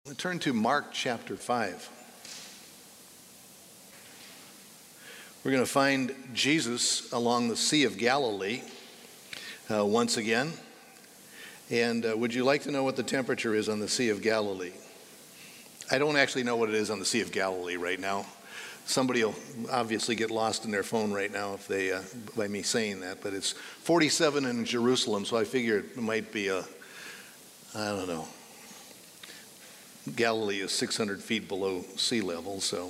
Turn to Mark chapter 5. We're going to find Jesus along the Sea of Galilee once again. And would you like to know what the temperature is on the Sea of Galilee? I don't actually know what it is on the Sea of Galilee right now. Somebody will obviously get lost in their phone right now if they, by me saying that. But it's 47 in Jerusalem, so I figure it might be I don't know. Galilee is 600 feet below sea level, so.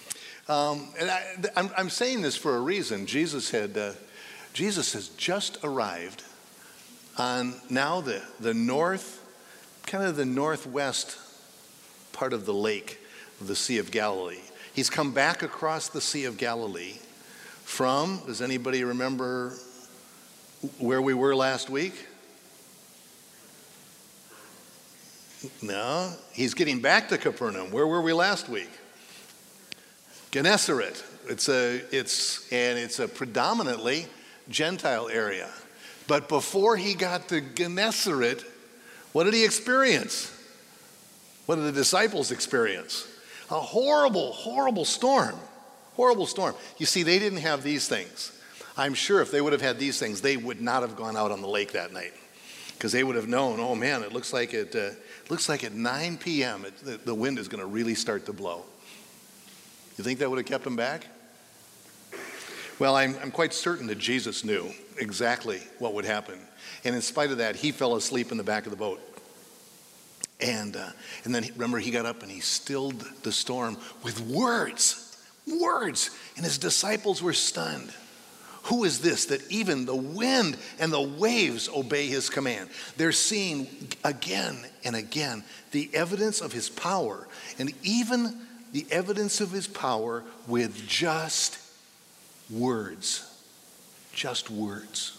I'm saying this for a reason. Jesus has just arrived on now the north, kind of the northwest part of the lake of the Sea of Galilee. He's come back across the Sea of Galilee from, does anybody remember where we were last week? No, he's getting back to Capernaum. Where were we last week? Gennesaret. It's a predominantly Gentile area. But before he got to Gennesaret, what did he experience? What did the disciples experience? A horrible, horrible storm. Horrible storm. You see, they didn't have these things. I'm sure if they would have had these things, they would not have gone out on the lake that night. Because they would have known, oh man, it looks like at 9 p.m. The wind is going to really start to blow. You think that would have kept them back? Well, I'm quite certain that Jesus knew exactly what would happen. And in spite of that, he fell asleep in the back of the boat. And then remember, he got up and he stilled the storm with words. Words. And his disciples were stunned. Who is this that even the wind and the waves obey his command? They're seeing again and again the evidence of his power, and even the evidence of his power with just words. Just words.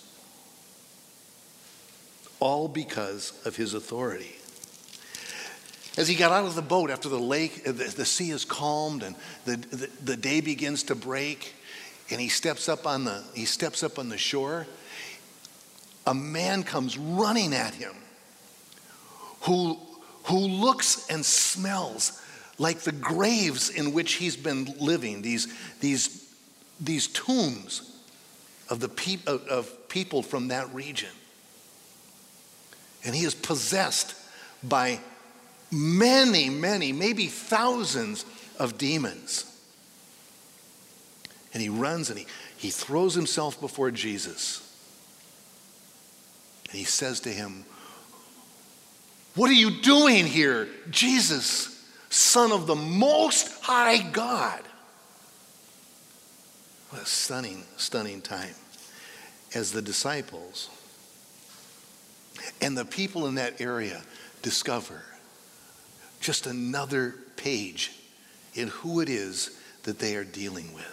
All because of his authority. As he got out of the boat after the sea is calmed and the day begins to break, and he steps up on the shore, a man comes running at him who looks and smells like the graves in which he's been living, these tombs of people from that region. And he is possessed by many, maybe thousands of demons. And he runs and he throws himself before Jesus. And he says to him, "What are you doing here, Jesus, Son of the Most High God?" What a stunning, stunning time. As the disciples and the people in that area discover just another page in who it is that they are dealing with.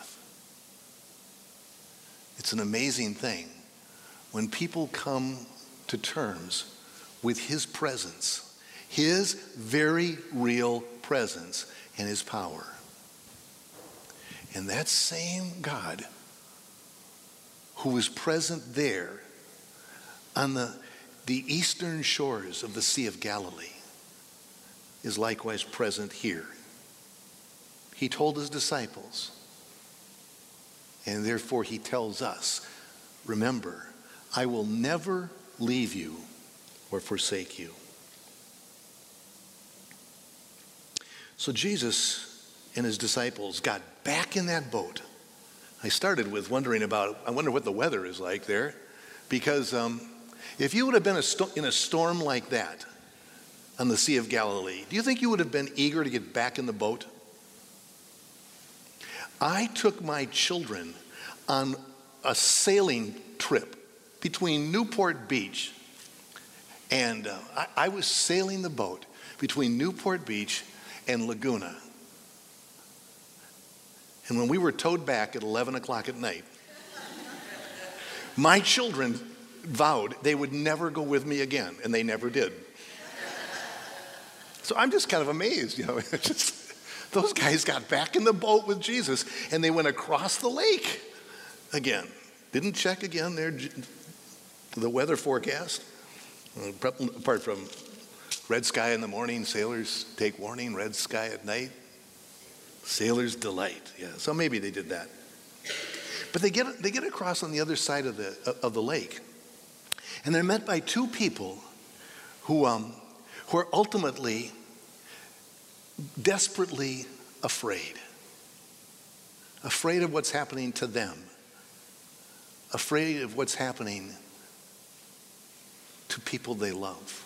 It's an amazing thing when people come to terms with his presence, his very real presence and his power. And that same God who was present there on the eastern shores of the Sea of Galilee is likewise present here. He told his disciples, and therefore he tells us, remember, I will never leave you or forsake you. So Jesus and his disciples got back in that boat. I started with I wonder what the weather is like there. Because if you would have been in a storm like that on the Sea of Galilee, do you think you would have been eager to get back in the boat? I took my children on a sailing trip between Newport Beach and I was sailing the boat between Newport Beach and Laguna. And when we were towed back at 11 o'clock at night, my children vowed they would never go with me again, and they never did. So I'm just kind of amazed, those guys got back in the boat with Jesus, and they went across the lake again. Didn't check again the weather forecast, apart from Red sky in the morning, sailors take warning. Red sky at night, sailors delight. Yeah, so maybe they did that. But they get across on the other side of the lake, and they're met by two people who are ultimately desperately afraid of what's happening to them, afraid of what's happening to people they love.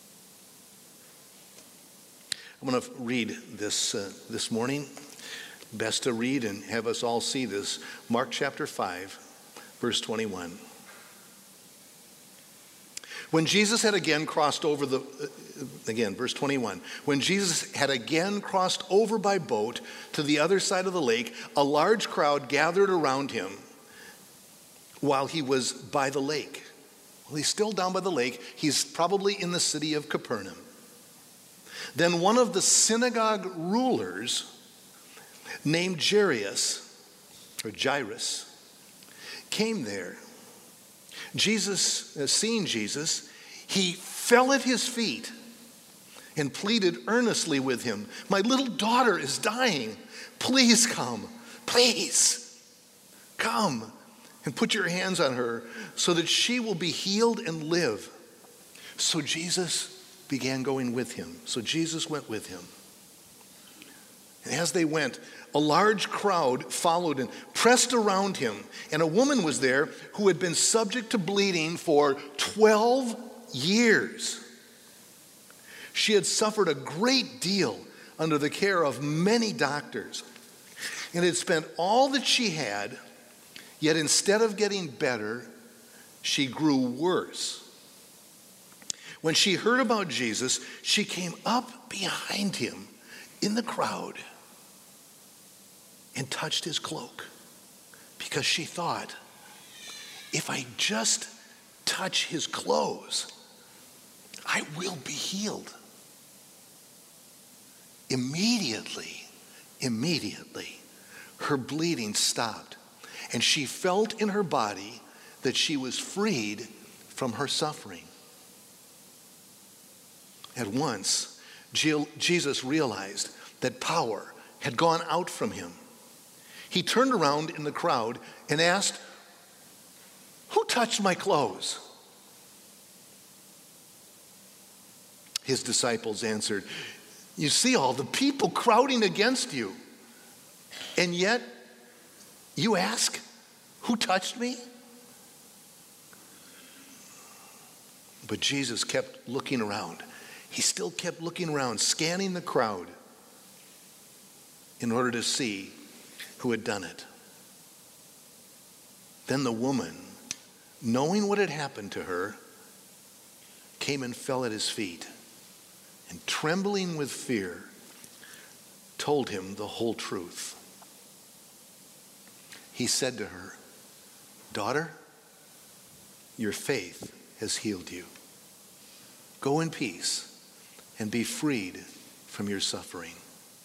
I'm going to read this morning. Best to read and have us all see this. Mark chapter 5, verse 21. When Jesus had again crossed over verse 21. When Jesus had again crossed over by boat to the other side of the lake, a large crowd gathered around him while he was by the lake. Well, he's still down by the lake. He's probably in the city of Capernaum. Then one of the synagogue rulers named Jairus came there. Seeing Jesus, he fell at his feet and pleaded earnestly with him. My little daughter is dying. Please come. Please come and put your hands on her so that she will be healed and live. So Jesus began going with him. So Jesus went with him. And as they went, a large crowd followed and pressed around him. And a woman was there who had been subject to bleeding for 12 years. She had suffered a great deal under the care of many doctors and had spent all that she had, yet instead of getting better, she grew worse. When she heard about Jesus, she came up behind him in the crowd and touched his cloak, because she thought, if I just touch his clothes, I will be healed. Immediately, her bleeding stopped, and she felt in her body that she was freed from her suffering. At once, Jesus realized that power had gone out from him. He turned around in the crowd and asked, "Who touched my clothes?" His disciples answered, "You see all the people crowding against you, and yet you ask, 'Who touched me?'" But Jesus kept looking around. He still kept looking around, scanning the crowd in order to see who had done it. Then the woman, knowing what had happened to her, came and fell at his feet, and trembling with fear, told him the whole truth. He said to her, "Daughter, your faith has healed you. Go in peace and be freed from your suffering."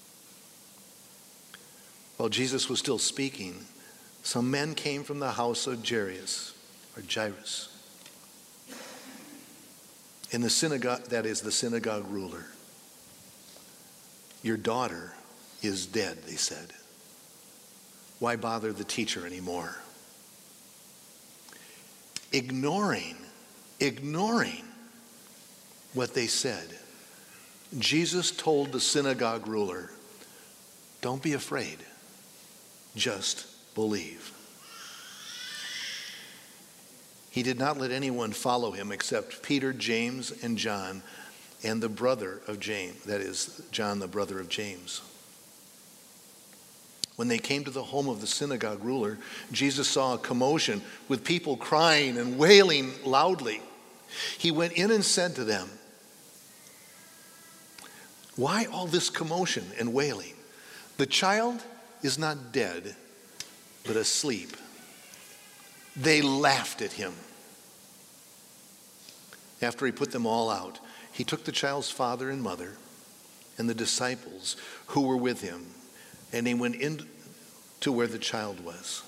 While Jesus was still speaking, some men came from the house of Jairus. In the synagogue, that is the synagogue ruler. "Your daughter is dead," they said. "Why bother the teacher anymore?" Ignoring what they said, Jesus told the synagogue ruler, "Don't be afraid. Just believe." He did not let anyone follow him except Peter, James, and John, and the brother of James, that is, John, the brother of James. When they came to the home of the synagogue ruler, Jesus saw a commotion with people crying and wailing loudly. He went in and said to them, "Why all this commotion and wailing? The child is not dead, but asleep." They laughed at him. After he put them all out, he took the child's father and mother and the disciples who were with him, and he went in to where the child was.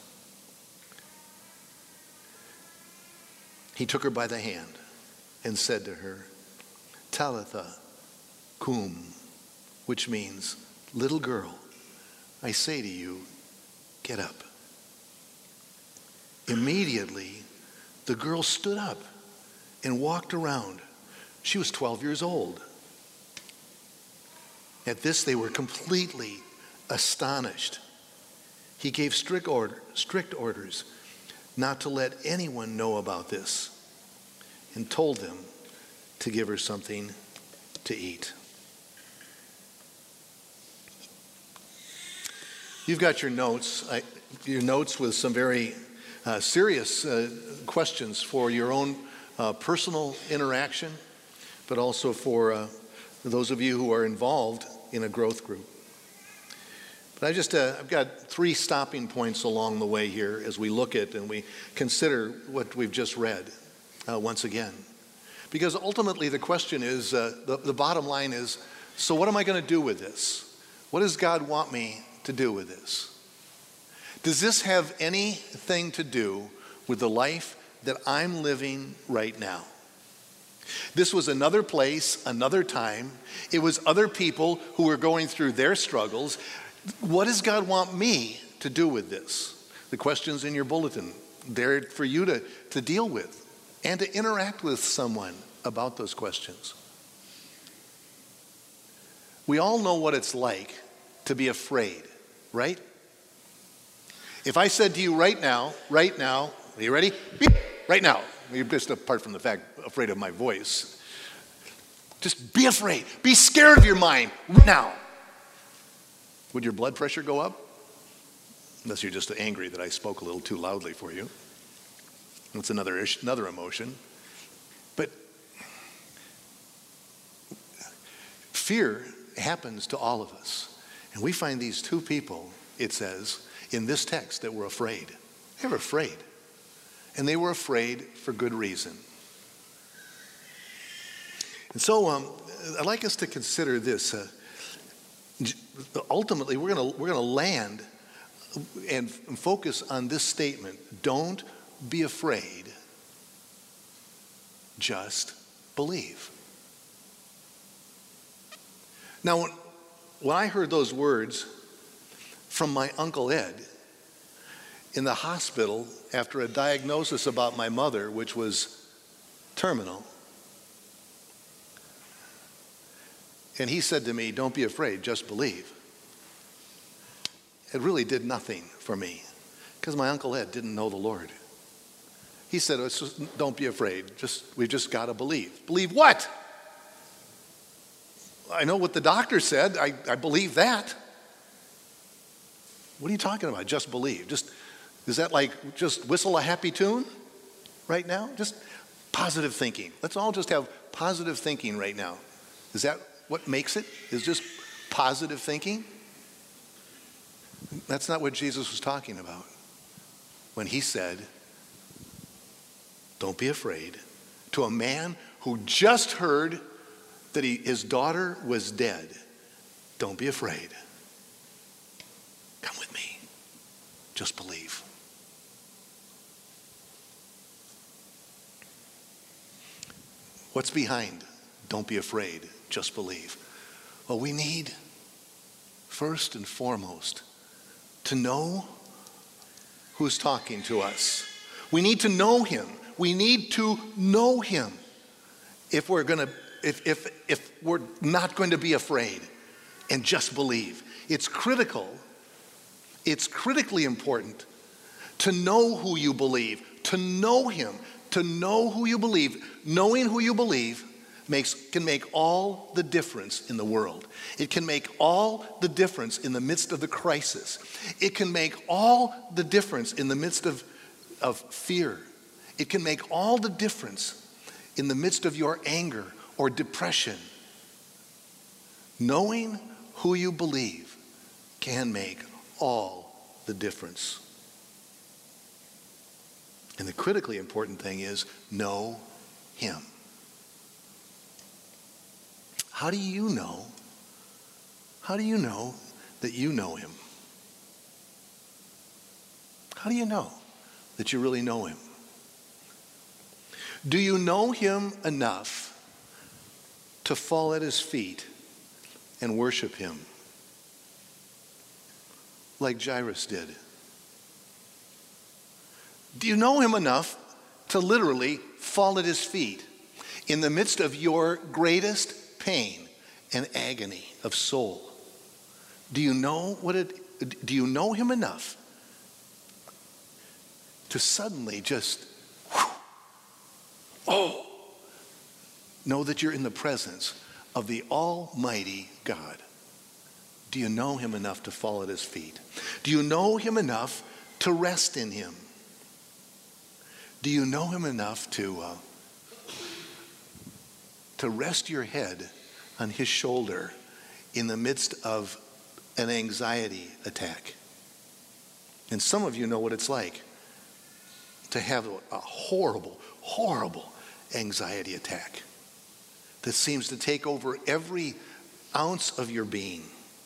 He took her by the hand and said to her, "Talitha cum, which means, little girl, I say to you, get up. Immediately, the girl stood up and walked around. She was 12 years old. At this, they were completely astonished. He gave strict orders not to let anyone know about this and told them to give her something to eat. You've got your notes with some very serious questions for your own personal interaction, but also for those of you who are involved in a growth group. But I've got 3 stopping points along the way here as we look at and we consider what we've just read once again. Because ultimately the question is, the bottom line is, so what am I going to do with this? What does God want me to do with this? Does this have anything to do with the life that I'm living right now? This was another place, another time. It was other people who were going through their struggles. What does God want me to do with this? The questions in your bulletin, they're for you to deal with and to interact with someone about those questions. We all know what it's like to be afraid, right? If I said to you right now, are you ready? Beep, right now. You're just apart from the fact, afraid of my voice. Just be afraid. Be scared of your mind right now. Would your blood pressure go up? Unless you're just angry that I spoke a little too loudly for you. That's another emotion. But fear happens to all of us. And we find these 2 people, it says, in this text that were afraid. They were afraid. And they were afraid for good reason. And so I'd like us to consider this. Ultimately, we're going to land and focus on this statement. Don't be afraid. Just believe. Now, when I heard those words from my Uncle Ed in the hospital after a diagnosis about my mother, which was terminal, and he said to me, don't be afraid, just believe. It really did nothing for me because my Uncle Ed didn't know the Lord. He said, don't be afraid, we've just got to believe. Believe what? I know what the doctor said, I believe that. What are you talking about? Just believe. Is that like just whistle a happy tune right now? Just positive thinking. Let's all just have positive thinking right now. Is that what makes it? Is just positive thinking? That's not what Jesus was talking about when he said, don't be afraid, to a man who just heard that his daughter was dead. Don't be afraid. Come with me. Just believe. What's behind? Don't be afraid. Just believe. Well, we need, first and foremost, to know who's talking to us. We need to know him. We need to know him if we're not going to be afraid and just believe. It's critical. It's critically important to know who you believe, to know him, to know who you believe. Knowing who you believe can make all the difference in the world. It can make all the difference in the midst of the crisis. It can make all the difference in the midst of fear. It can make all the difference in the midst of your anger or depression. Knowing who you believe can make all the difference. And the critically important thing is know him. How do you know? How do you know that you know him? How do you know that you really know him? Do you know him enough to fall at his feet and worship him like Jairus did? Do you know him enough to literally fall at his feet in the midst of your greatest pain and agony of soul? Do you know him enough to suddenly just know that you're in the presence of the Almighty God? Do you know him enough to fall at his feet? Do you know him enough to rest in him? Do you know him enough to rest your head on his shoulder in the midst of an anxiety attack? And some of you know what it's like to have a horrible, horrible anxiety attack that seems to take over every ounce of your being.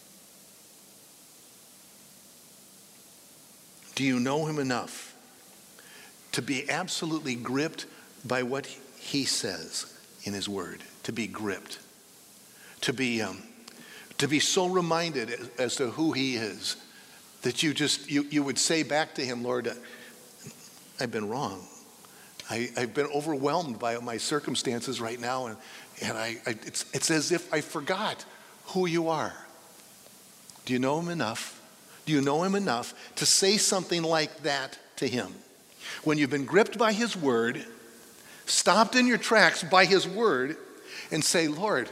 Do you know him enough to be absolutely gripped by what he says in his word? To be gripped. To be so reminded as to who he is that you would say back to him, Lord, I've been wrong. I've been overwhelmed by my circumstances right now, and it's as if I forgot who you are. Do you know him enough? Do you know him enough to say something like that to him? When you've been gripped by his word, stopped in your tracks by his word, and say, Lord,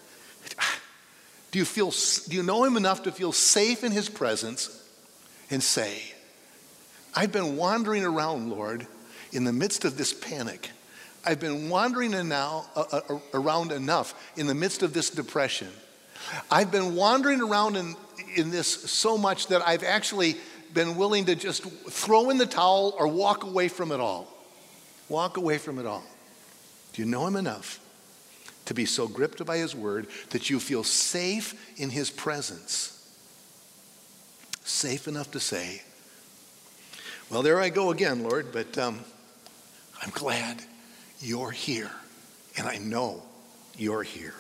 do you know him enough to feel safe in his presence and say, I've been wandering around, Lord, in the midst of this panic. I've been wandering around enough in the midst of this depression. I've been wandering around in this so much that I've actually been willing to just throw in the towel or walk away from it all. Walk away from it all. Do you know him enough to be so gripped by his word that you feel safe in his presence? Safe enough to say, well, there I go again, Lord, but I'm glad you're here, and I know you're here.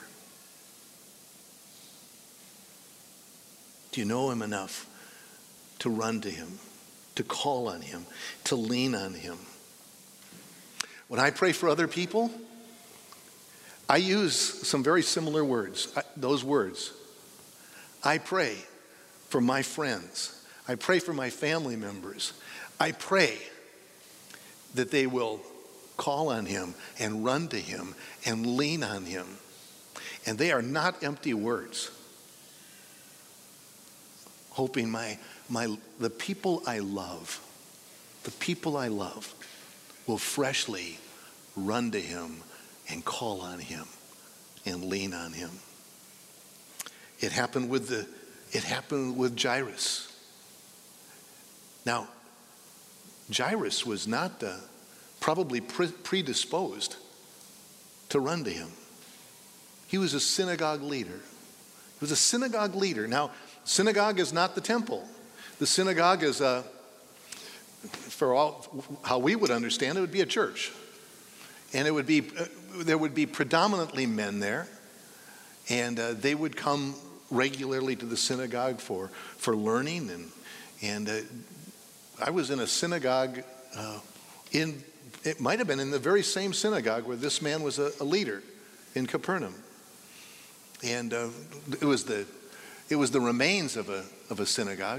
Do you know him enough to run to him, to call on him, to lean on him? When I pray for other people, I use some very similar words, those words. I pray for my friends. I pray for my family members. I pray that they will call on him and run to him and lean on him. And they are not empty words. Hoping the people I love will freshly run to him and call on him and lean on him. It happened with Jairus. Now, Jairus was not probably predisposed to run to him. He was a synagogue leader. He was a synagogue leader. Now, synagogue is not the temple. The synagogue is, how we would understand it, would be a church. And there would be predominantly men there. And they would come regularly to the synagogue for learning. And I was in a synagogue it might have been in the very same synagogue where this man was a leader in Capernaum. And it was the remains of a synagogue.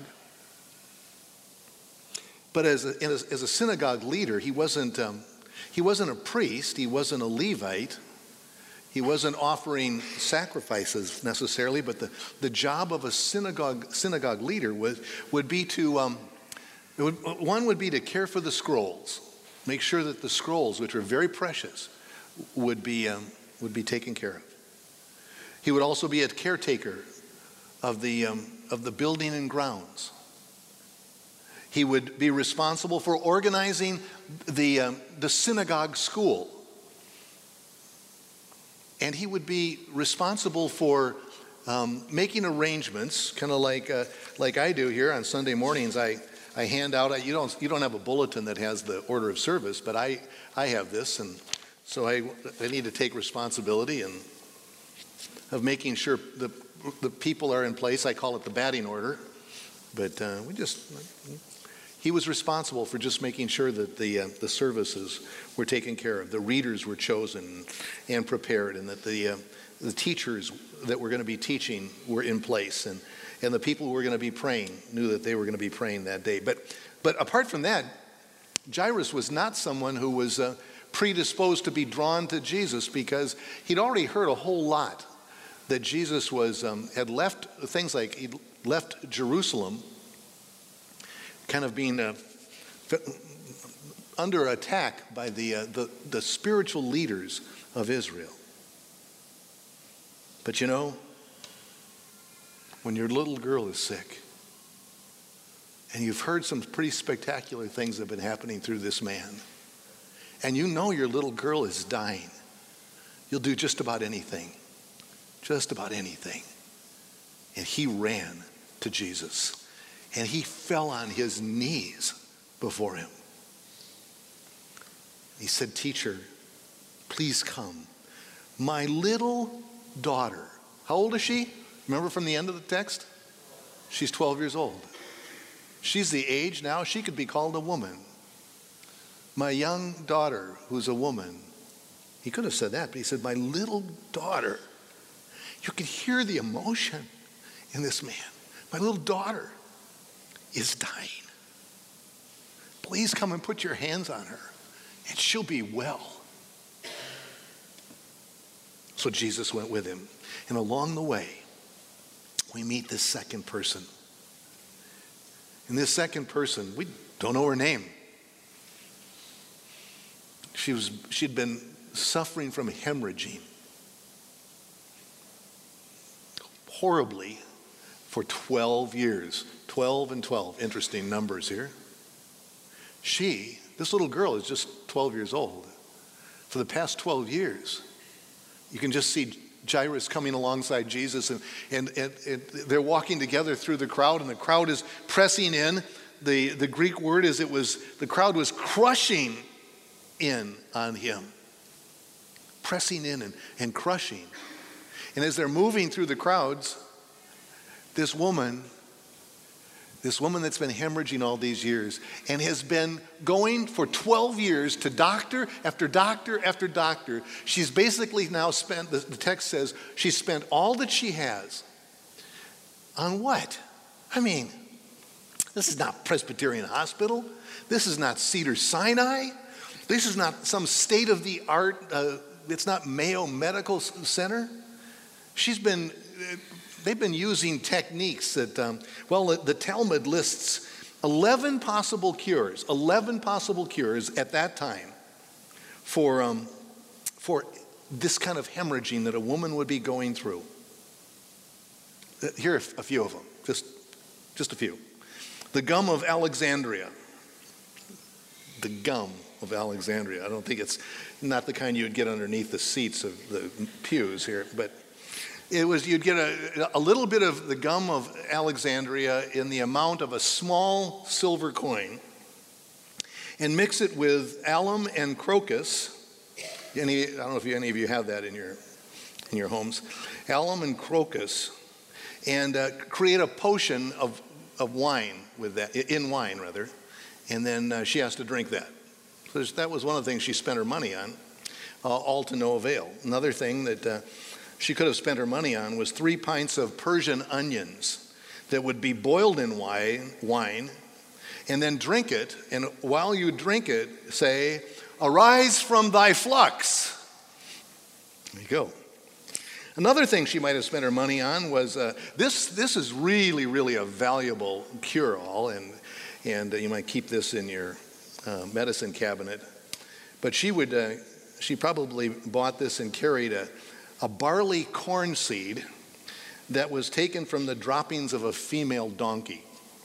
But as a synagogue leader, he wasn't a priest. He wasn't a Levite. He wasn't offering sacrifices necessarily. But the job of a synagogue leader would be to care for the scrolls, make sure that the scrolls, which are very precious, would be taken care of. He would also be a caretaker of the building and grounds. He would be responsible for organizing the synagogue school. And he would be responsible for making arrangements, kind of like I do here on Sunday mornings. I hand out, you don't have a bulletin that has the order of service, but I have this, and so I need to take responsibility of making sure the the people are in place. I call it the batting order. But he was responsible for just making sure that the services were taken care of. The readers were chosen and prepared, and that the teachers that were going to be teaching were in place. And the people who were going to be praying knew that they were going to be praying that day. But apart from that, Jairus was not someone who was predisposed to be drawn to Jesus, because he'd already heard a whole lot that Jesus had left things like he left Jerusalem, kind of being under attack by the spiritual leaders of Israel. But you know, when your little girl is sick, and you've heard some pretty spectacular things that have been happening through this man, and you know your little girl is dying, you'll do just about anything. Just about anything. And he ran to Jesus, and he fell on his knees before him. He said, "Teacher, please come. My little daughter," how old is she? Remember from the end of the text? She's 12 years old. She's the age now she could be called a woman. "My young daughter," who's a woman. He could have said that, but he said, "My little daughter." You can hear the emotion in this man. "My little daughter is dying. Please come and put your hands on her, and she'll be well." So Jesus went with him. And along the way, we meet this second person. And this second person, we don't know her name. She'd been suffering from hemorrhaging horribly for 12 years. 12 and 12, interesting numbers here. This little girl is just 12 years old. For the past 12 years, you can just see Jairus coming alongside Jesus, and they're walking together through the crowd, and the crowd is pressing in. The Greek word is the crowd was crushing in on him. Pressing in and crushing. And as they're moving through the crowds, this woman that's been hemorrhaging all these years and has been going for 12 years to doctor after doctor after doctor, she's basically now spent, the text says, she's spent all that she has on what? I mean, this is not Presbyterian Hospital. This is not Cedars-Sinai. This is not some state-of-the-art, it's not Mayo Medical Center. They've been using techniques that, the Talmud lists 11 possible cures at that time for this kind of hemorrhaging that a woman would be going through. Here are a few of them, just a few. The gum of Alexandria. The gum of Alexandria. I don't think it's not the kind you would get underneath the seats of the pews here, but you'd get a little bit of the gum of Alexandria in the amount of a small silver coin, and mix it with alum and crocus. I don't know if any of you have that in your homes. Alum and crocus, and create a potion of wine with that, in wine rather, and then she has to drink that. So that was one of the things she spent her money on, all to no avail. Another thing that she could have spent her money on was 3 pints of Persian onions that would be boiled in wine, and then drink it, and while you drink it, say, "Arise from thy flux." There you go. Another thing she might have spent her money on was, this is really, really a valuable cure-all, and you might keep this in your medicine cabinet. But she probably bought this and carried a barley corn seed that was taken from the droppings of a female donkey.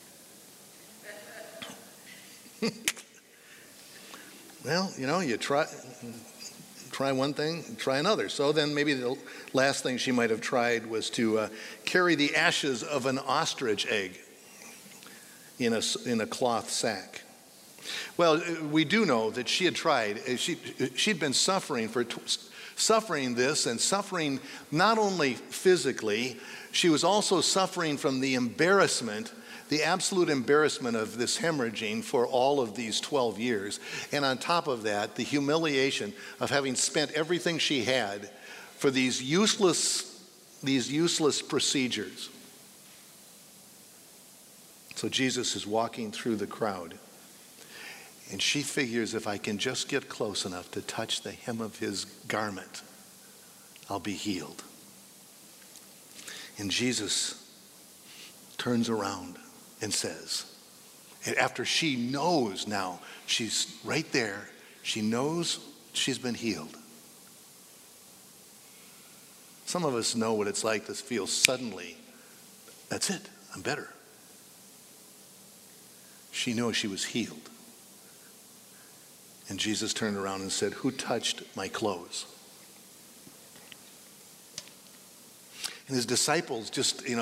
Well, you try one thing, try another. So then maybe the last thing she might have tried was to carry the ashes of an ostrich egg in a cloth sack. Well, we do know that she had tried. She'd been suffering for suffering this and suffering not only physically, she was also suffering from the embarrassment, the absolute embarrassment of this hemorrhaging for all of these 12 years. And on top of that, the humiliation of having spent everything she had for these useless procedures. So Jesus is walking through the crowd, and she figures, if I can just get close enough to touch the hem of his garment, I'll be healed. And Jesus turns around and says, and after she knows now, she's right there, she knows she's been healed. Some of us know what it's like to feel suddenly, that's it, I'm better. She knows she was healed. And Jesus turned around and said, who touched my clothes? And his disciples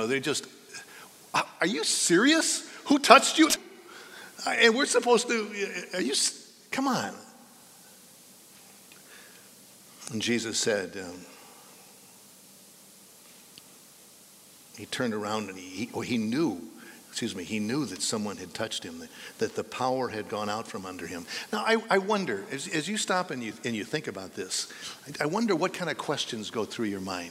are you serious? Who touched you? And we're supposed to, come on. And Jesus said, he turned around and he knew that someone had touched him, that the power had gone out from under him. Now, I wonder, as you stop and you think about this, I wonder what kind of questions go through your mind.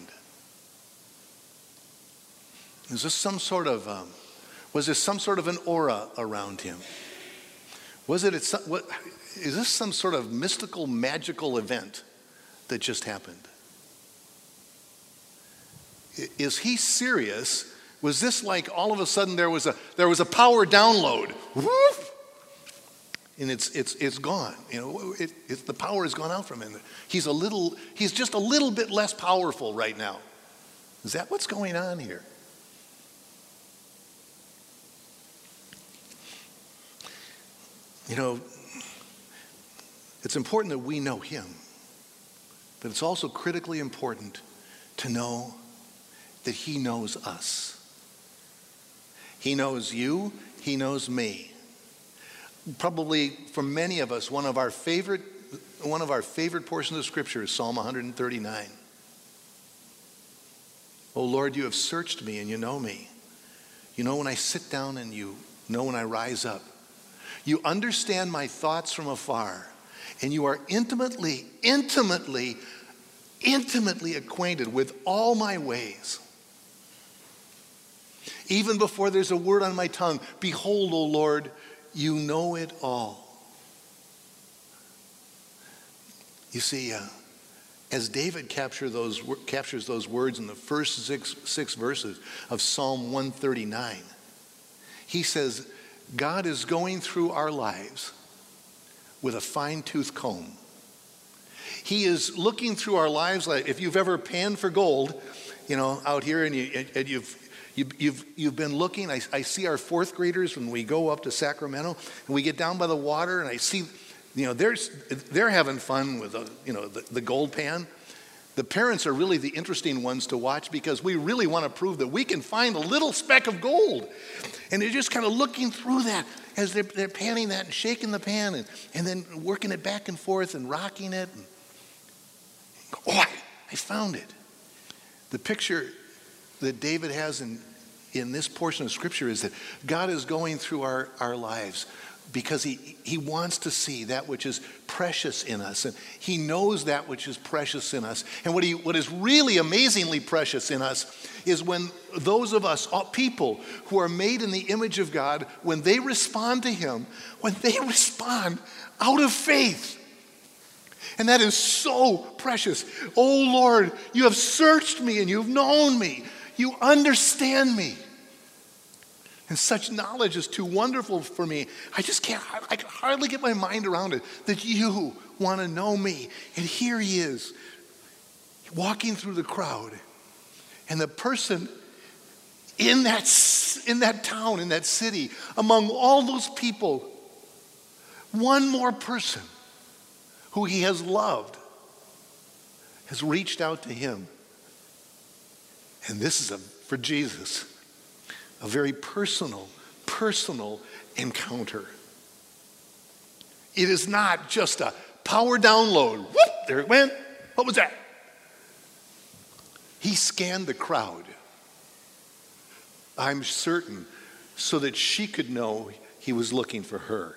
Is this some sort of, was there some sort of an aura around him? Is this some sort of mystical, magical event that just happened? Is he serious? Was this like all of a sudden there was a power download? Woof! And it's gone. The power has gone out from him. He's just a little bit less powerful right now. Is that what's going on here? It's important that we know him, but it's also critically important to know that he knows us. He knows you, he knows me. Probably for many of us, one of our favorite portions of Scripture is Psalm 139. Oh Lord, you have searched me and you know me. You know when I sit down and you know when I rise up. You understand my thoughts from afar, and you are intimately acquainted with all my ways. Even before there's a word on my tongue, behold, O Lord, you know it all. You see, as David captures those words in the first six verses of Psalm 139, he says, God is going through our lives with a fine-tooth comb. He is looking through our lives like if you've ever panned for gold, out here and you've been looking. I see our fourth graders when we go up to Sacramento and we get down by the water and I see, they're having fun with the gold pan. The parents are really the interesting ones to watch because we really want to prove that we can find a little speck of gold. And they're just kind of looking through that as they're panning that and shaking the pan and then working it back and forth and rocking it. And, I found it. The picture that David has in this portion of Scripture is that God is going through our lives because he wants to see that which is precious in us. And he knows that which is precious in us. And what is really amazingly precious in us is when those of us, people who are made in the image of God, when they respond to him, when they respond out of faith. And that is so precious. Oh Lord, you have searched me and you've known me. You understand me. And such knowledge is too wonderful for me. I can hardly get my mind around it, that you want to know me. And here he is, walking through the crowd. And the person in that town, in that city, among all those people, one more person who he has loved has reached out to him. And this is for Jesus, a very personal encounter. It is not just a power download. Whoop, there it went. What was that? He scanned the crowd, I'm certain, so that she could know he was looking for her.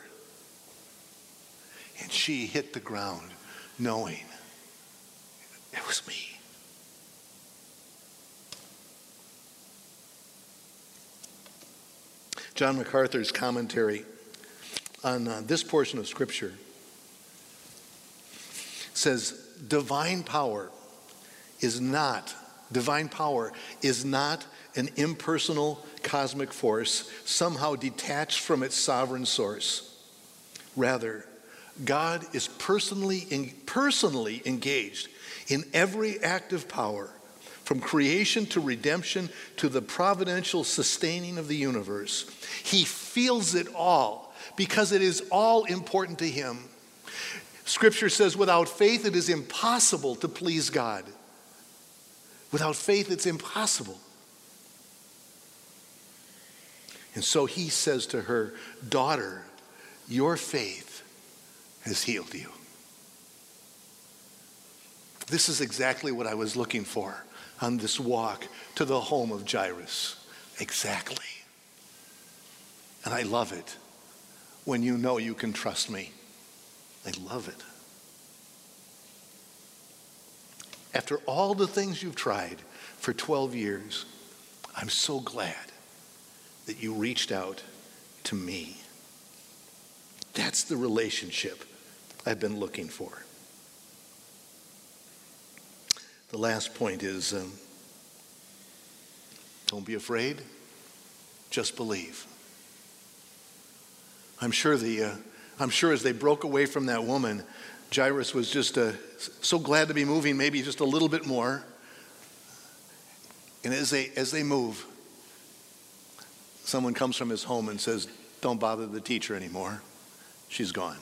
And she hit the ground knowing it was me. John MacArthur's commentary on this portion of Scripture says, divine power is not an impersonal cosmic force somehow detached from its sovereign source. Rather, God is personally engaged in every act of power, from creation to redemption to the providential sustaining of the universe. He feels it all because it is all important to him. Scripture says without faith it is impossible to please God. Without faith it's impossible. And so he says to her, daughter, your faith has healed you. This is exactly what I was looking for on this walk to the home of Jairus. Exactly. And I love it when you know you can trust me. I love it. After all the things you've tried for 12 years, I'm so glad that you reached out to me. That's the relationship I've been looking for. The last point is, don't be afraid, just believe. I'm sure as they broke away from that woman, Jairus was just so glad to be moving, maybe just a little bit more. And as they move, someone comes from his home and says, don't bother the teacher anymore. She's gone.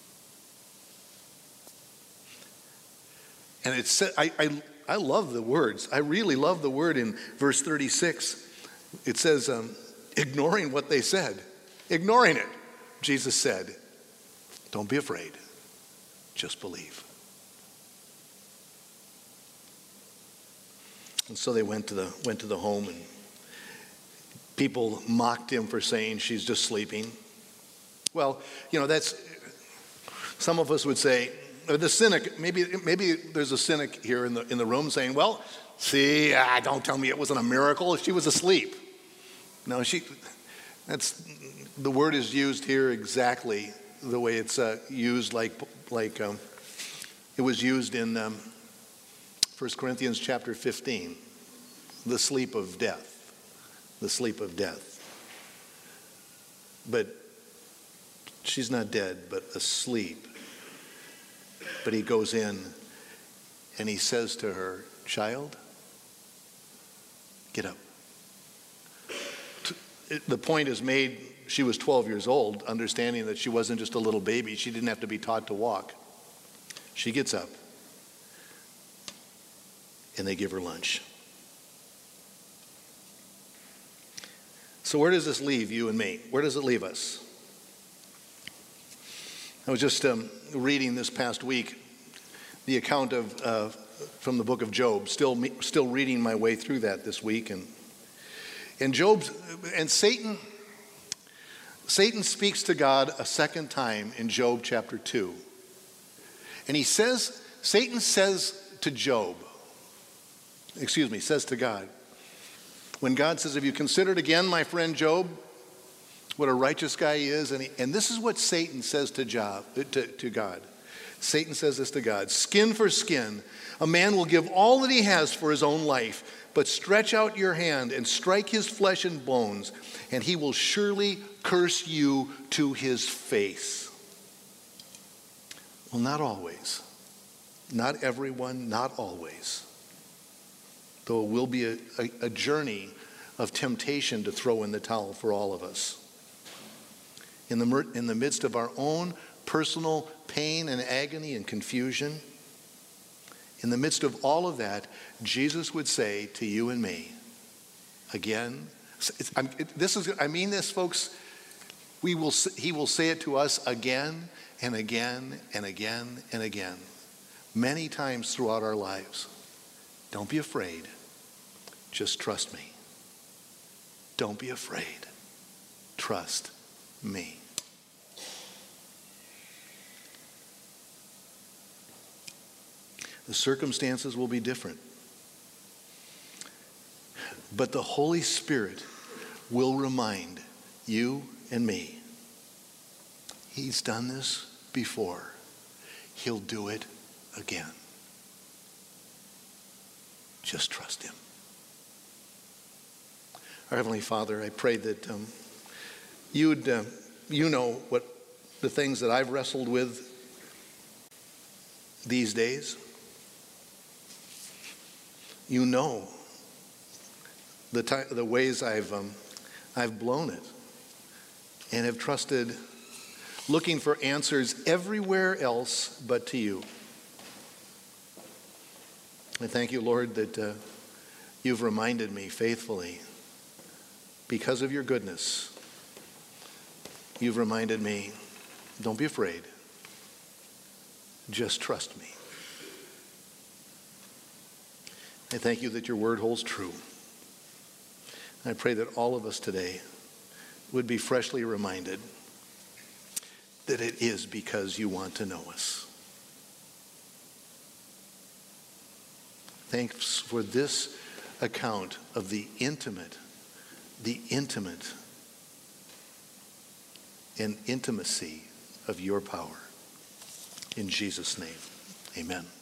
And it said, I love the words. I really love the word in verse 36. It says, ignoring what they said, ignoring it, Jesus said, don't be afraid, just believe. And so they went to the home, and people mocked him for saying she's just sleeping. Well, that's, some of us would say, the cynic, maybe there's a cynic here in the room saying, well, see, don't tell me it wasn't a miracle. She was asleep. No, the word is used here exactly the way it's used, like it was used in 1 Corinthians chapter 15, the sleep of death, the sleep of death. But she's not dead, but asleep. But he goes in and he says to her, child, get up. The point is made, she was 12 years old, understanding that she wasn't just a little baby. She didn't have to be taught to walk. She gets up and they give her lunch. So where does this leave you and me? Where does it leave us? I was just reading this past week the account of from the book of Job. Still reading my way through that this week, and Job and Satan speaks to God a second time in Job chapter 2, and Satan says to God, when God says, "Have you considered again, my friend Job, what a righteous guy he is?" And this is what Satan says to God. Satan says this to God: "Skin for skin, a man will give all that he has for his own life, but stretch out your hand and strike his flesh and bones, and he will surely curse you to his face." Well, not always. Not everyone, not always. Though it will be a journey of temptation to throw in the towel for all of us. In the midst of our own personal pain and agony and confusion, in the midst of all of that, Jesus would say to you and me, again, I mean this, folks, he will say it to us again and again and again and again, many times throughout our lives. Don't be afraid, Just trust me. Don't be afraid. Trust me. The circumstances will be different. But the Holy Spirit will remind you and me, He's done this before. He'll do it again. Just trust Him. Our Heavenly Father, I pray that you know what the things that I've wrestled with these days. You know the ways I've blown it and have trusted, looking for answers everywhere else but to you. I thank you, Lord, that you've reminded me faithfully, because of your goodness, you've reminded me, don't be afraid. Just trust me. I thank you that your word holds true. I pray that all of us today would be freshly reminded that it is because you want to know us. Thanks for this account of the intimate and intimacy of your power. In Jesus' name, amen.